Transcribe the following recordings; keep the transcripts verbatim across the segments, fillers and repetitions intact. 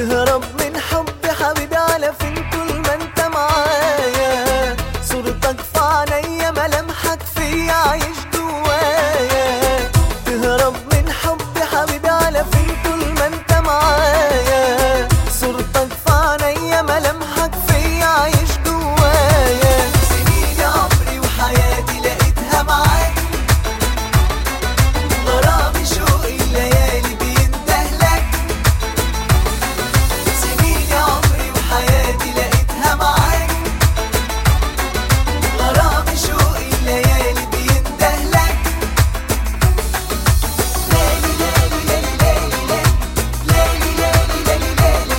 تهرب من حبي حبيبي على فين طول ما انت معايا؟ صورتك في عينيا ملامحك فيا عايش جوايا. تهرب من حبي حبيبي على فين طول ما انت معايا؟ صورتك في عينيا ملامحك فيا عايش جوايا. سنين عمري وحياتي لقيتها معاك، غرامي شوقي الليالي بيندهلك. سنين عمري وحياتي لقيتها معاك، غرامي شوقي الليالي بيندهلك. ليلي ليلي ليلي ليلي ليلي ليلي ليلي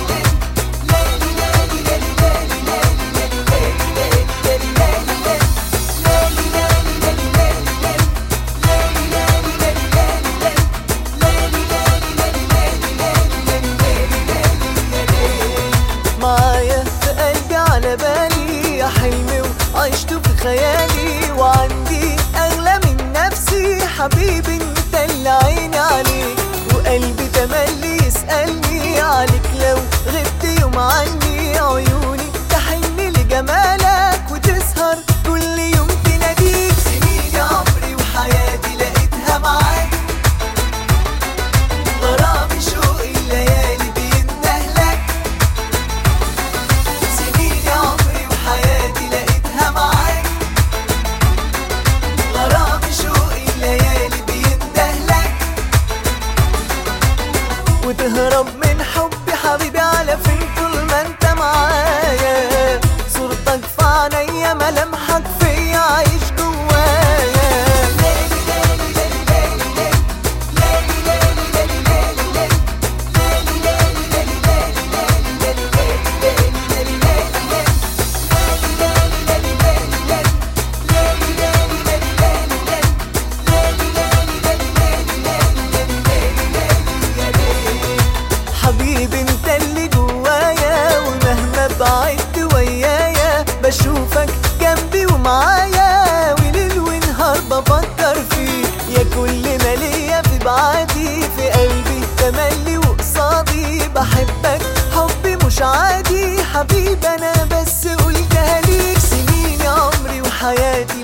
معايا في قلبي على بالي يا حلمي وعشته في خيالي، وعندي أغلى من نفسي حبيبي انت اللي عيني عليك. وقلبي تملي يسألني عليك لو غبت يوم عني، عيوني تحن لجمالك وتسهر كل يوم تناديك. سنين عمري وحياتي لقيتها معاك، غرامي شوقي الليالي بيندهلك. سنين عمري وحياتي لقيتها معاك، غرامي شوقي الليالي بيندهلك. وتهرب من حبي حبيبي على فين طول ما انت معايا؟ صورتك في عينيا ملامحك فيا عايش جوايا. ليلي ليلي ليلي ليلي ليلي ليلي ليلي ليلي حبيبي انت اللي جوايا، ومهما بعدت ويايا بشوفك جنبي ومعايا، وليل ونهار بفكر فيك. يا كل ما ليا في بعادي، في قلبي تملي وقصادي بحبك حبي مش عادي. حبيبي انا بس قلتها ليك، سنين عمري وحياتي